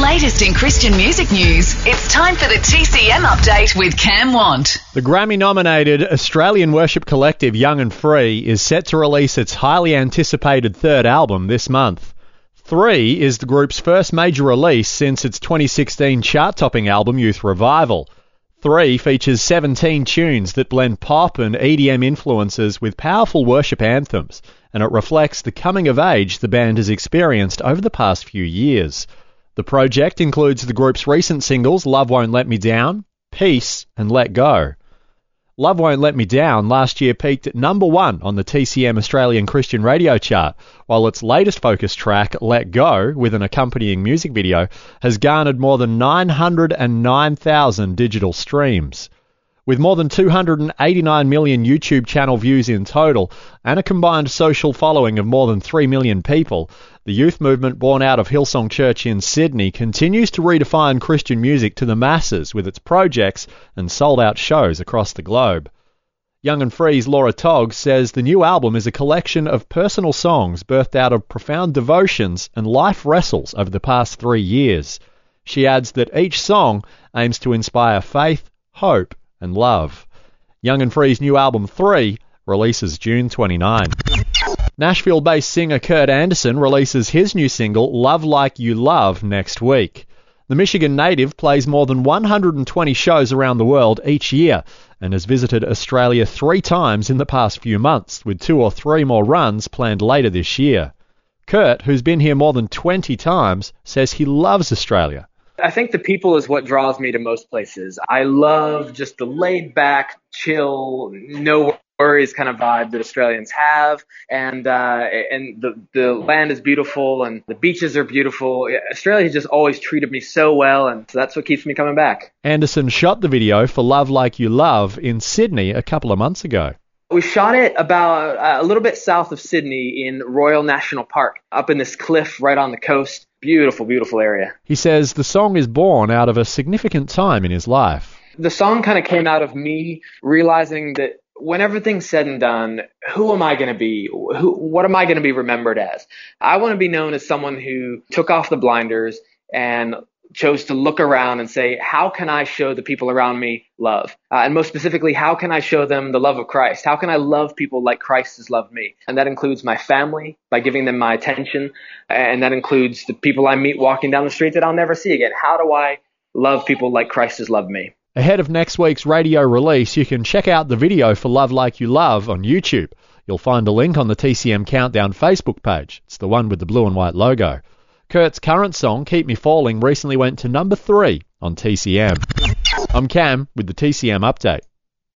latest in Christian music news, it's time for the TCM update with Cam Want. The Grammy-nominated Australian worship collective Young and Free is set to release its highly anticipated third album this month. 3 is the group's first major release since its 2016 chart-topping album Youth Revival. 3 features 17 tunes that blend pop and EDM influences with powerful worship anthems, and it reflects the coming of age the band has experienced over the past few years. The project includes the group's recent singles Love Won't Let Me Down, Peace, and Let Go. Love Won't Let Me Down last year peaked at number 1 on the TCM Australian Christian Radio chart, while its latest focus track, Let Go, with an accompanying music video, has garnered more than 909,000 digital streams. With more than 289 million YouTube channel views in total and a combined social following of more than 3 million people, the youth movement born out of Hillsong Church in Sydney continues to redefine Christian music to the masses with its projects and sold-out shows across the globe. Young and Free's Laura Togg says the new album is a collection of personal songs birthed out of profound devotions and life wrestles over the past 3 years. She adds that each song aims to inspire faith, hope, and love. Young and Free's new album 3 releases June 29. Nashville-based singer Kurt Anderson releases his new single Love Like You Love next week. The Michigan native plays more than 120 shows around the world each year and has visited Australia 3 times in the past few months, with 2 or 3 more runs planned later this year. Kurt, who's been here more than 20 times, says he loves Australia. I think the people is what draws me to most places. I love just the laid back, chill, no worries kind of vibe that Australians have. And the land is beautiful and the beaches are beautiful. Australia has just always treated me so well, and so that's what keeps me coming back. Anderson shot the video for Love Like You Love in Sydney a couple of months ago. We shot it about a little bit south of Sydney in Royal National Park, up in this cliff right on the coast. Beautiful, beautiful area. He says the song is born out of a significant time in his life. The song kind of came out of me realizing that when everything's said and done, who am I going to be? What am I going to be remembered as? I want to be known as someone who took off the blinders and chose to look around and say, how can I show the people around me love? And most specifically, how can I show them the love of Christ? How can I love people like Christ has loved me? And that includes my family by giving them my attention. And that includes the people I meet walking down the street that I'll never see again. How do I love people like Christ has loved me? Ahead of next week's radio release, you can check out the video for Love Like You Love on YouTube. You'll find a link on the TCM Countdown Facebook page. It's the one with the blue and white logo. Kurt's current song, Keep Me Falling, recently went to number 3 on TCM. I'm Cam with the TCM update.